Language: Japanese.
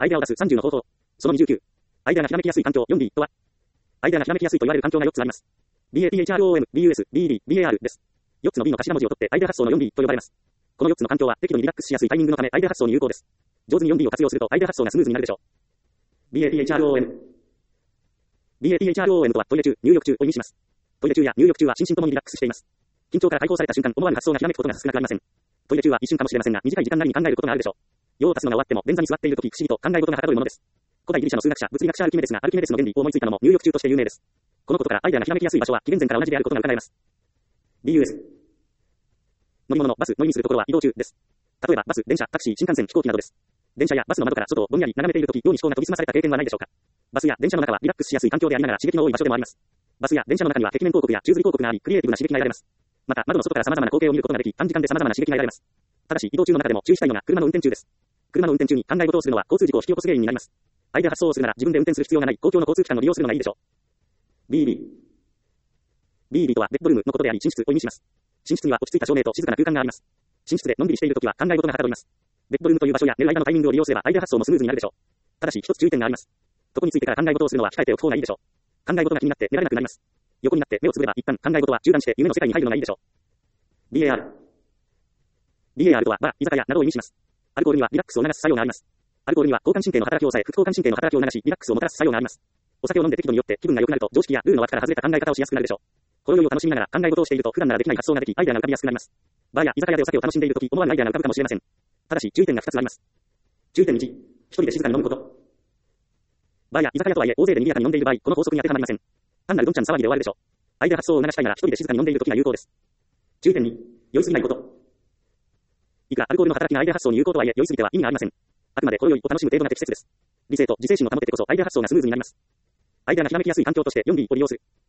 アイデアを出す30の方法。その29。アイデアがひらめきやすい環境 4B とは、アイデアがひらめきやすいと言われる環境が4つあります。BATHROOM、BUS、BED、BAR です。4つの B の頭文字を取ってアイデア発想の 4B と呼ばれます。この4つの環境は適度にリラックスしやすいタイミングのためアイデア発想に有効です。上手に 4B を活用するとアイデア発想がスムーズになるでしょう。BATHROM。BATHROM とはトイレ中、入浴中を意味します。トイレ中や入浴中は心身ともにリラックスしています。緊張から解放された瞬間、思わぬ発想がひらめくことが少なくありません。トイレ中は一瞬かもしれませんが、短い時間なりに考えることがあるでしょう。用を足すのが終わっても、便座に座っているとき、不思議と考え事がはかどるものです。古代ギリシャの数学者、物理学者アルキメデスがアルキメデスの原理を思いついたのも入浴中として有名です。このことからアイデアがひらめきやすい場所は紀元前から同じであることが伺えます。BUS。乗り物のバスの意味するところは移動中です。例えばバス、電車、タクシー、新幹線、飛行機などです。電車やバスの窓から外をぼんやり眺めているとき、妙に思考が研ぎ澄まされた経験はないでしょうか。バスや電車の中はリラックスしやすい環境でありながら刺激の多い場所でもあります。バスや電車の中には壁面広告や宙吊り広告があり、クリエイティブな刺激が得られます。また、窓の外から様々な光景を見ることができ、短時間で様々な刺激が得られます。ただし、移動中の中でも注意したいのが車の運転中です。車の運転中に考え事をするのは交通事故を引き起こす原因になります。アイデア発想をするなら自分で運転する必要がない公共の交通機関を利用するのがいいでしょう。BD。BD とはベッドルームのことであり、寝室を意味します。寝室には落ち着いた照明と静かな空間があります。寝室でのんびりしているときは考え事がはかどります。ベッドルームという場所や寝る間のタイミングを利用すればアイデア発想もスムーズになるでしょう。ただし一つ注意点があります。床についてから考え事をするのは控えておく方がいいでしょう。考え事が気になって寝られなくなります。横になって目をつぶれば一旦考え事は中断して夢の世界に入るのがいいでしょう。BAR。BAR とはバー、居酒屋などを意味します。アルコールにはリラックスを促す作用があります。アルコールには交感神経の働きを抑え、副交感神経の働きを促し、リラックスをもたらす作用があります。お酒を飲んで適度によって気分が良くなると常識やルールの枠から外れた考え方をしやすくなるでしょう。ほろ酔いを楽しみながら考え事をしていると普段ならできない発想ができ、アイデアが浮かびやすくなります。バーや居酒屋でお酒を楽しんでいるとき、思わぬアイデアが浮かぶかもしれません。ただし注意点が2つあります。注意点1、一人で静かに飲むこと。バーや居酒屋とはいえ大勢で賑やかに飲んでいる場合、この法則に当てはまりません。単なるどんちゃん騒ぎで終わるでしょう。アイデア発想を促したいなら一人で静かに飲んでいるときが有効です。注意点2、酔いすぎないこと。いくらアルコールの働きがアイデア発想に有効とはいえ、酔いすぎては意味がありません。あくまでほろ酔いを楽しむ程度が適切です。理性と自制心を保ってこそアイデア発想がスムーズになります。アイデアがひらめきやすい環境として 4B を利用する。